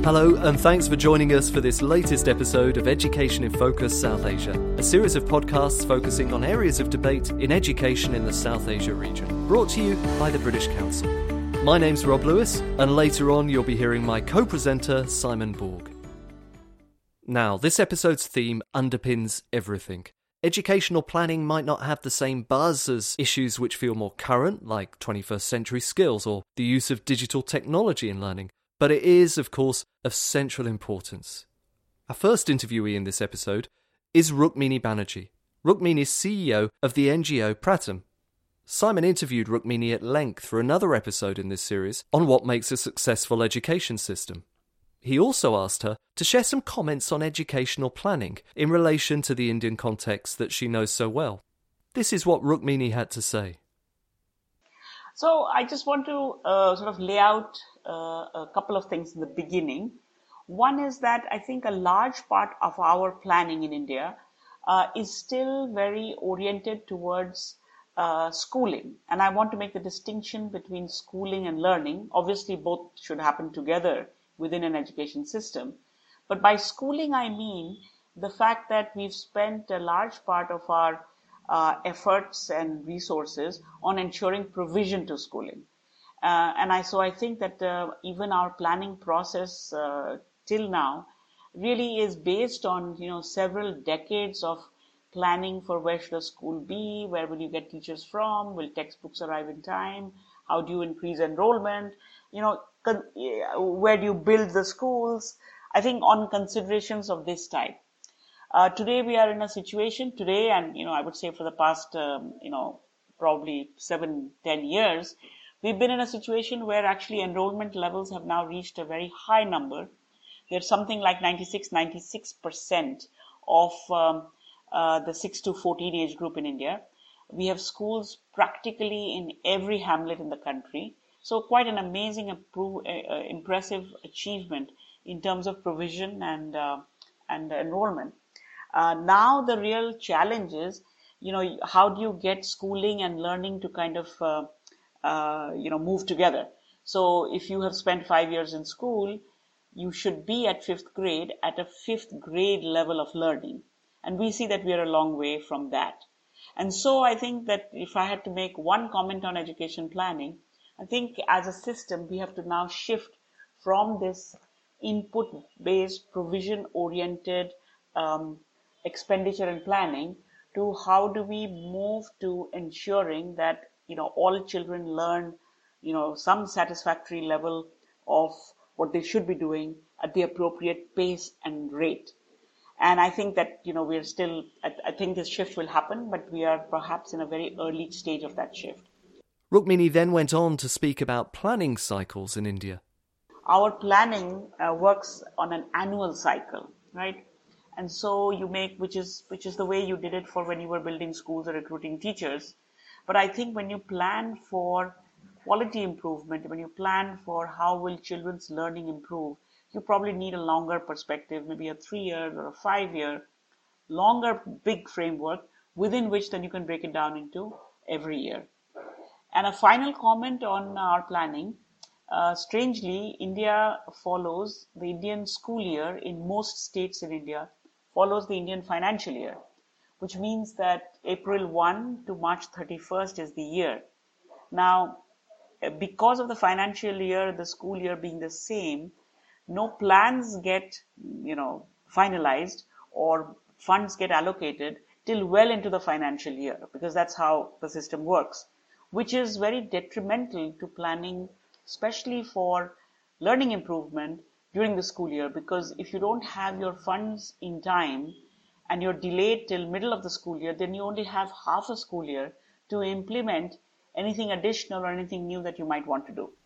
Hello, and thanks for joining us for this latest episode of Education in Focus South Asia, a series of podcasts focusing on areas of debate in education in the South Asia region, brought to you by the British Council. My name's Rob Lewis, and later on you'll be hearing my co-presenter, Simon Borg. Now, this episode's theme underpins everything. Educational planning might not have the same buzz as issues which feel more current, like 21st century skills or the use of digital technology in learning, but it is, of course, of central importance. Our first interviewee in this episode is Rukmini Banerjee. Rukmini is CEO of the NGO Pratham. Simon interviewed Rukmini at length for another episode in this series on what makes a successful education system. He also asked her to share some comments on educational planning in relation to the Indian context that she knows so well. This is what Rukmini had to say. So I just want to sort of lay out a couple of things in the beginning. One is that I think a large part of our planning in India is still very oriented towards schooling. And I want to make the distinction between schooling and learning. Obviously, both should happen together within an education system. But by schooling, I mean the fact that we've spent a large part of our efforts and resources on ensuring provision to schooling. So I think that even our planning process till now really is based on, several decades of planning for where should a school be, where will you get teachers from, will textbooks arrive in time, how do you increase enrollment, where do you build the schools? I think on considerations of this type. Today we are in a situation and, I would say for the past, probably 7-10 years, we've been in a situation where actually enrollment levels have now reached a very high number. There's something like 96% of the 6 to 14 age group in India. We have schools practically in every hamlet in the country. So quite an amazing, impressive achievement in terms of provision and enrollment. Now the real challenge is, how do you get schooling and learning to kind of, move together? So if you have spent 5 years in school, you should be at 5th grade at a 5th grade level of learning. And we see that we are a long way from that. And so I think that if I had to make one comment on education planning, I think as a system, we have to now shift from this input-based, provision-oriented expenditure and planning to how do we move to ensuring that, all children learn, some satisfactory level of what they should be doing at the appropriate pace and rate. And I think that, we're still, I think this shift will happen, but we are perhaps in a very early stage of that shift. Rukmini then went on to speak about planning cycles in India. Our planning works on an annual cycle, right? And so you make, which is the way you did it for when you were building schools or recruiting teachers. But I think when you plan for quality improvement, when you plan for how will children's learning improve, you probably need a longer perspective, maybe a 3-year or a 5-year, longer big framework within which then you can break it down into every year. And a final comment on our planning. Strangely, India follows the Indian school year in most states in India, follows the Indian financial year, which means that April 1 to March 31st is the year. Now, because of the financial year, the school year being the same, no plans get, finalized or funds get allocated till well into the financial year, because that's how the system works, which is very detrimental to planning, especially for learning improvement during the school year, because if you don't have your funds in time and you're delayed till middle of the school year, then you only have half a school year to implement anything additional or anything new that you might want to do.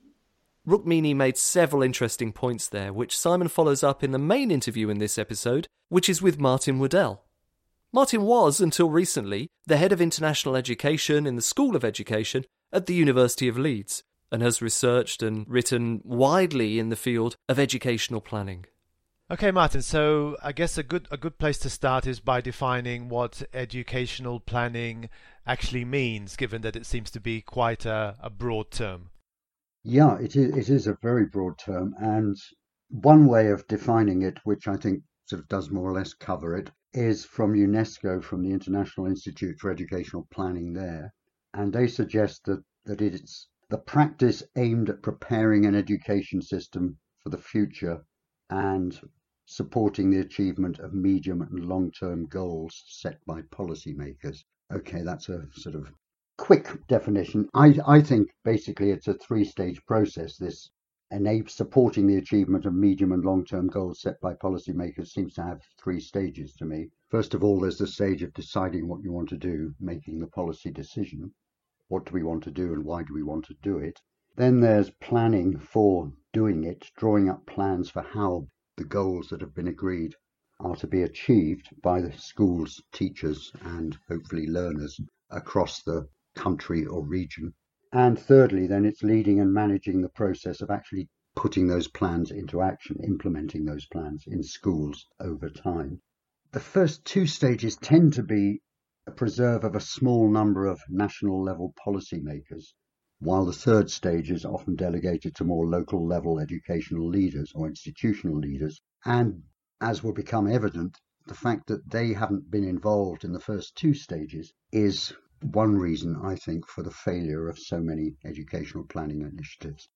Rukmini made several interesting points there, which Simon follows up in the main interview in this episode, which is with Martin Waddell. Martin was, until recently, the head of international education in the School of Education at the University of Leeds, and has researched and written widely in the field of educational planning. Okay, Martin, so I guess a good place to start is by defining what educational planning actually means, given that it seems to be quite a broad term. Yeah, it is a very broad term, and One way of defining it, which I think sort of does more or less cover it, is from UNESCO, from the International Institute for Educational Planning there. And they suggest that it's the practice aimed at preparing an education system for the future and supporting the achievement of medium and long-term goals set by policymakers. Okay, that's a sort of quick definition. I think basically it's a three-stage process. This supporting the achievement of medium and long-term goals set by policymakers seems to have three stages to me. First of all, there's the stage of deciding what you want to do, making the policy decision. What do we want to do and why do we want to do it? Then there's planning for doing it, drawing up plans for how the goals that have been agreed are to be achieved by the schools, teachers, and hopefully learners across the country or region. And thirdly, then it's leading and managing the process of actually putting those plans into action, implementing those plans in schools over time. The first two stages tend to be a preserve of a small number of national level policymakers, while the third stage is often delegated to more local level educational leaders or institutional leaders. And as will become evident, the fact that they haven't been involved in the first two stages is one reason, I think, for the failure of so many educational planning initiatives.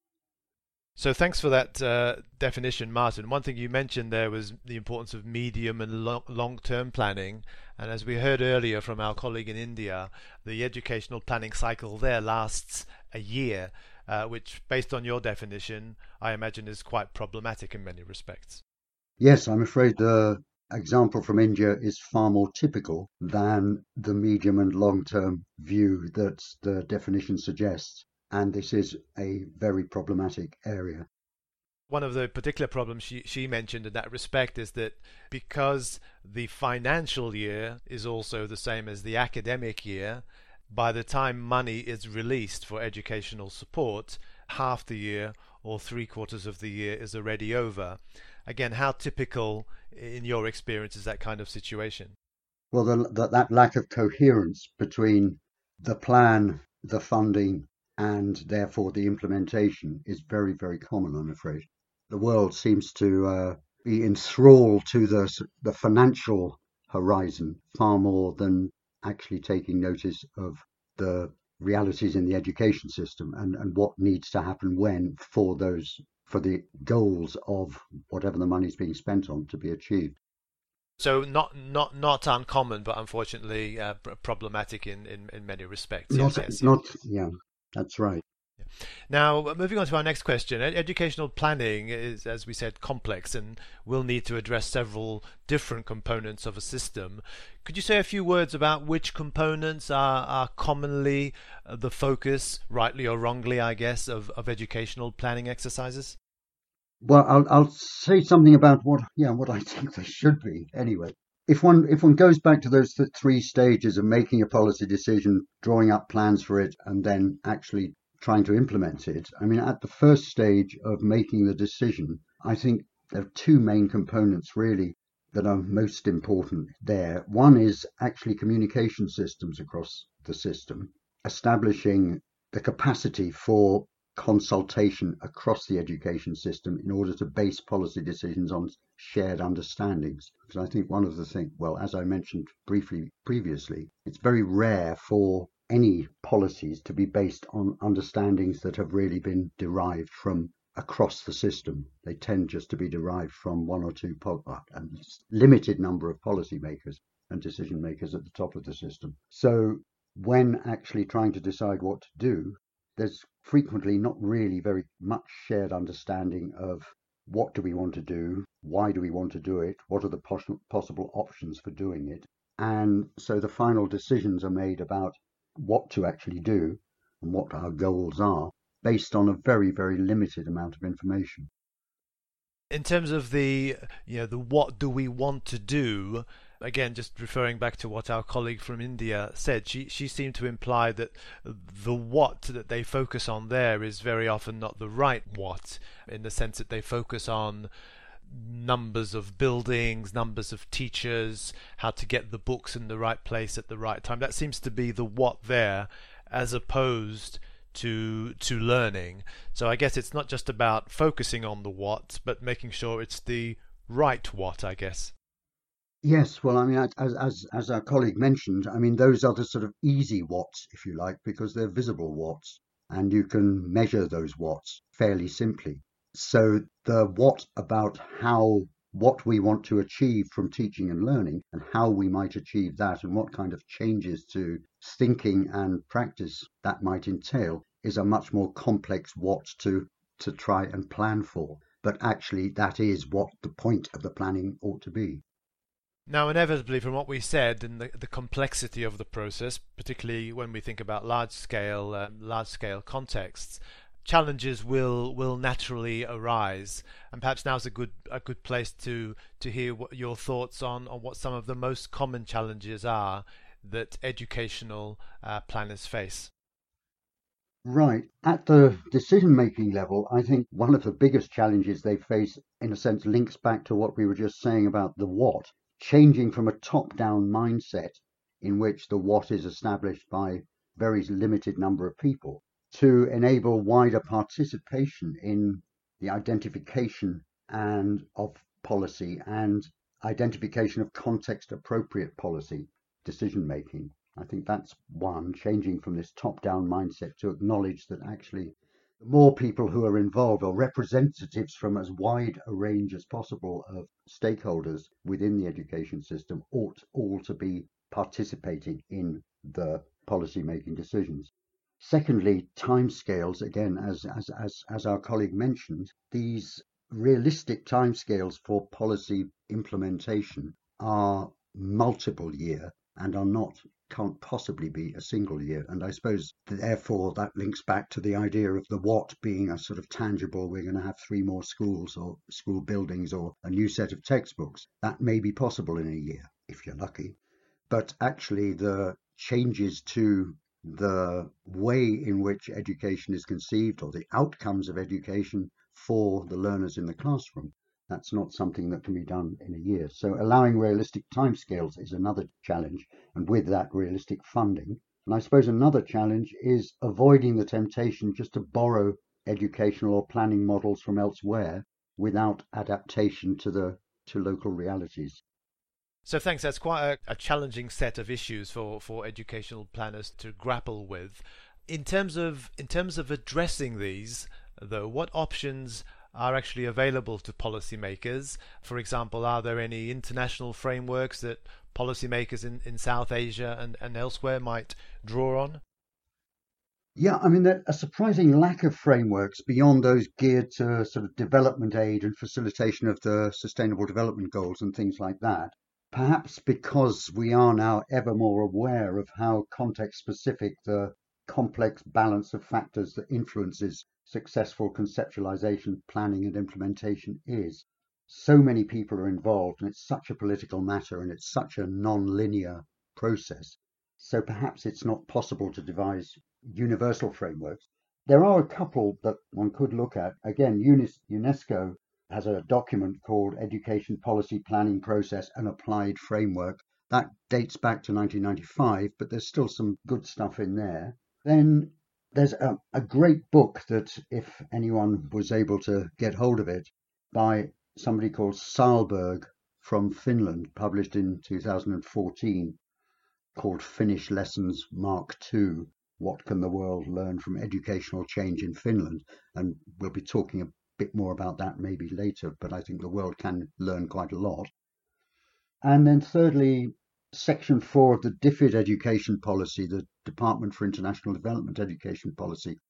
So thanks for that definition, Martin. One thing you mentioned there was the importance of medium and long-term planning. And as we heard earlier from our colleague in India, the educational planning cycle there lasts a year, which, based on your definition, I imagine is quite problematic in many respects. Yes, I'm afraid the example from India is far more typical than the medium and long-term view that the definition suggests. And this is a very problematic area. One of the particular problems she mentioned in that respect is that because the financial year is also the same as the academic year, by the time money is released for educational support, half the year or 3/4 of the year is already over. Again, how typical in your experience is that kind of situation? Well, that lack of coherence between the plan, the funding, and therefore the implementation is very, very common, I'm afraid. The world seems to be enthralled to the financial horizon far more than actually taking notice of the realities in the education system and what needs to happen when for the goals of whatever the money is being spent on to be achieved. So not uncommon, but unfortunately problematic in many respects. Yeah, that's right. Now, moving on to our next question. Educational planning is, as we said, complex and will need to address several different components of a system. Could you say a few words about which components are commonly the focus, rightly or wrongly, I guess, of educational planning exercises? Well, I'll say something about what I think they should be anyway. If one goes back to those three stages of making a policy decision, drawing up plans for it, and then actually trying to implement it, I mean, at the first stage of making the decision, I think there are two main components really that are most important there. One is actually communication systems across the system, establishing the capacity for consultation across the education system in order to base policy decisions on shared understandings. Because I think one of the things, well, as I mentioned briefly previously, it's very rare for any policies to be based on understandings that have really been derived from across the system. They tend just to be derived from one or two and limited number of policymakers and decision makers at the top of the system. So when actually trying to decide what to do, there's frequently not really very much shared understanding of what do we want to do, why do we want to do it, what are the possible options for doing it. And so the final decisions are made about what to actually do and what our goals are based on a very, very limited amount of information. In terms of the what do we want to do, again, just referring back to what our colleague from India said, she seemed to imply that the what that they focus on there is very often not the right what, in the sense that they focus on numbers of buildings, numbers of teachers, how to get the books in the right place at the right time. That seems to be the what there, as opposed to learning. So I guess it's not just about focusing on the what, but making sure it's the right what, I guess. Yes, well, I mean, as our colleague mentioned, I mean, those are the sort of easy whats, if you like, because they're visible whats, and you can measure those whats fairly simply. So the what about what we want to achieve from teaching and learning and how we might achieve that and what kind of changes to thinking and practice that might entail is a much more complex what to try and plan for. But actually, that is what the point of the planning ought to be. Now, inevitably, from what we said and the complexity of the process, particularly when we think about large scale contexts, challenges will naturally arise. And perhaps now's a good place to hear what your thoughts on what some of the most common challenges are that educational planners face. Right. At the decision-making level, I think one of the biggest challenges they face, in a sense, links back to what we were just saying about the what, changing from a top-down mindset in which the what is established by a very limited number of people to enable wider participation in the identification and of policy and identification of context-appropriate policy decision-making. I think that's one, changing from this top-down mindset to acknowledge that actually the more people who are involved or representatives from as wide a range as possible of stakeholders within the education system ought all to be participating in the policy-making decisions. Secondly, timescales, again, as our colleague mentioned, these realistic timescales for policy implementation are multiple year and can't possibly be a single year. And I suppose therefore that links back to the idea of the what being a sort of tangible, we're going to have 3 more schools or school buildings or a new set of textbooks. That may be possible in a year, if you're lucky. But actually the changes to the way in which education is conceived or the outcomes of education for the learners in the classroom, that's not something that can be done in a year. So allowing realistic timescales is another challenge, and with that realistic funding. And I suppose another challenge is avoiding the temptation just to borrow educational or planning models from elsewhere without adaptation to local realities. So thanks. That's quite a challenging set of issues for educational planners to grapple with. In terms of addressing these, though, what options are actually available to policymakers? For example, are there any international frameworks that policymakers in South Asia and elsewhere might draw on? Yeah, I mean, there's a surprising lack of frameworks beyond those geared to sort of development aid and facilitation of the Sustainable Development Goals and things like that. Perhaps because we are now ever more aware of how context-specific the complex balance of factors that influences successful conceptualization, planning and implementation is. So many people are involved and it's such a political matter and it's such a non-linear process. So perhaps it's not possible to devise universal frameworks. There are a couple that one could look at. Again, UNESCO has a document called Education Policy Planning Process and Applied Framework. That dates back to 1995, but there's still some good stuff in there. Then there's a great book that, if anyone was able to get hold of it, by somebody called Sahlberg from Finland, published in 2014, called Finnish Lessons Mark II, What Can the World Learn from Educational Change in Finland? And we'll be talking a bit more about that maybe later, but I think the world can learn quite a lot. And then thirdly, Section 4 of the DFID Education Policy, the Department for International Development Education Policy,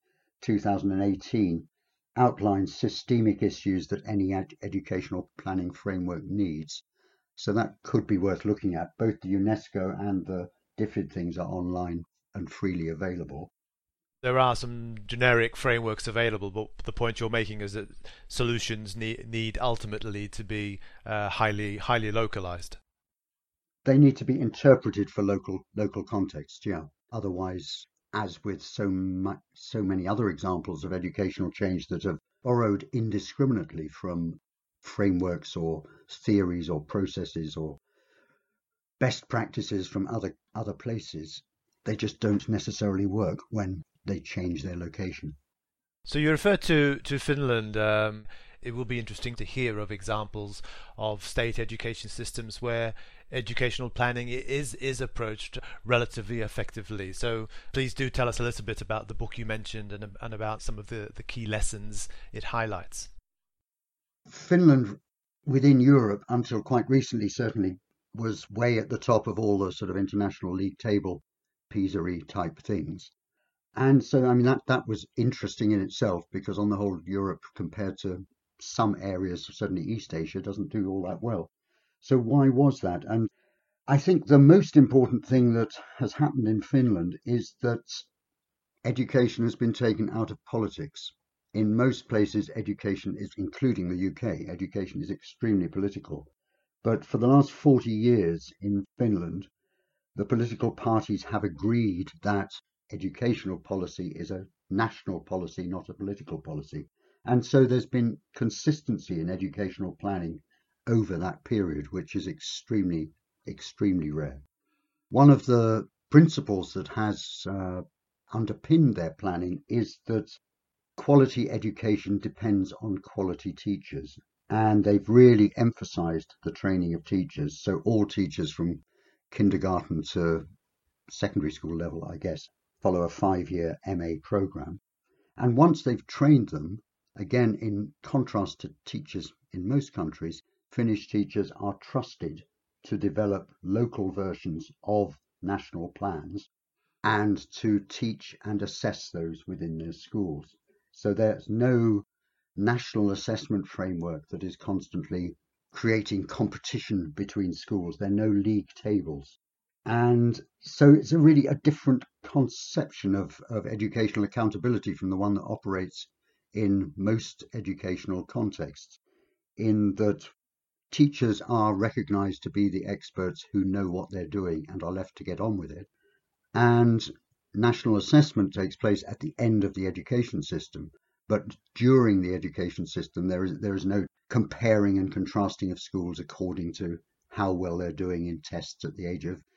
2018, outlines systemic issues that any educational planning framework needs. So that could be worth looking at. Both the UNESCO and the DFID things are online and freely available. There are some generic frameworks available, but the point you're making is that solutions need ultimately to be highly localized. They need to be interpreted for local context, yeah. Otherwise, as with so many other examples of educational change that have borrowed indiscriminately from frameworks or theories or processes or best practices from other places, they just don't necessarily work when they change their location. So you refer to Finland. It will be interesting to hear of examples of state education systems where educational planning is approached relatively effectively. So please do tell us a little bit about the book you mentioned and about some of the key lessons it highlights. Finland, within Europe, until quite recently certainly, was way at the top of all the sort of international league table, PISA-y type things. And so, I mean, that was interesting in itself, because on the whole, Europe, compared to some areas, certainly East Asia, doesn't do all that well. So why was that? And I think the most important thing that has happened in Finland is that education has been taken out of politics. In most places, education is, including the UK, education is extremely political. But for the last 40 years in Finland, the political parties have agreed that educational policy is a national policy, not a political policy. And so there's been consistency in educational planning over that period, which is extremely, extremely rare. One of the principles that has underpinned their planning is that quality education depends on quality teachers. And they've really emphasized the training of teachers. So all teachers from kindergarten to secondary school level, I guess, follow a 5-year MA program. And once they've trained them, again, in contrast to teachers in most countries, Finnish teachers are trusted to develop local versions of national plans and to teach and assess those within their schools. So there's no national assessment framework that is constantly creating competition between schools. There are no league tables. And so it's really a different conception of educational accountability from the one that operates in most educational contexts, in that teachers are recognized to be the experts who know what they're doing and are left to get on with it. And national assessment takes place at the end of the education system. But during the education system, there is no comparing and contrasting of schools according to how well they're doing in tests at the age of